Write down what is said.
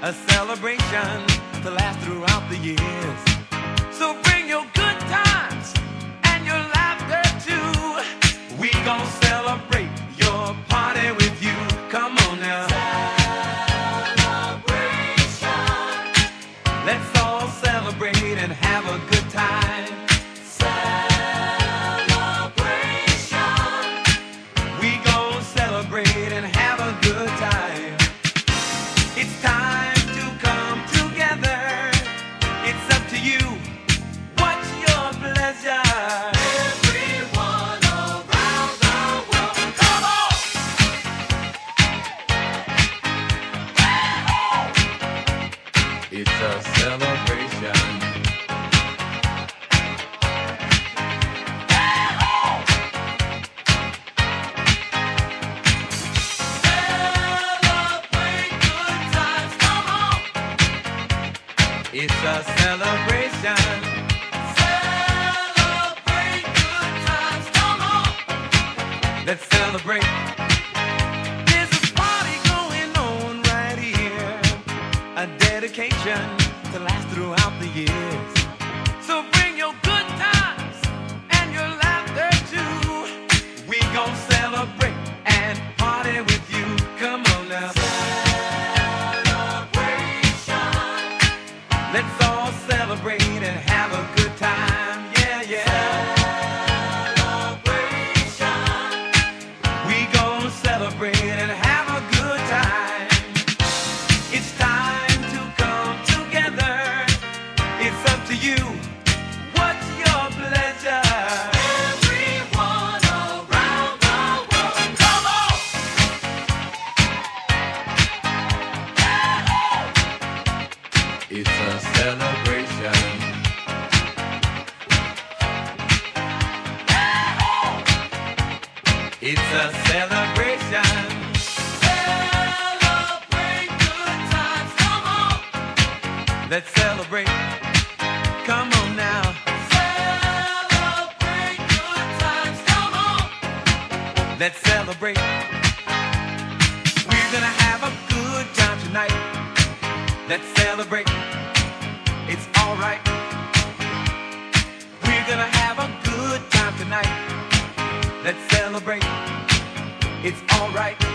a celebration to last throughout the years. So bring your good times and your laughter too. We gon' celebrate your party with you. Come on now. Celebration. Let's all celebrate and have a good time. Celebration. We gon' celebrate and have a good time. It's time to come together. It's up to you. What's your pleasure? Everyone around the world, come on! It's a celebration. Celebrate good times, come on! It's a celebration. Celebrate good times, come on! Let's celebrate. There's a party going on right here, a dedication to last throughout the years. So bring your good times and your laughter too. We gon' celebrate and party with you. Come on now. Celebration. Let's all celebrate and have a good time. Yeah, yeah. Celebration. We gon' celebrate and have a good time. It's time to come together. It's up to you. What's your pleasure? Everyone around the world, come on! It's a celebration. It's a celebration. Celebrate good times, come on! Let's celebrate. Come on now. Celebrate good times, come on! Let's celebrate. We're gonna have a good time tonight. Let's celebrate. It's alright. We're gonna have a good time tonight. Let's celebrate. It's alright.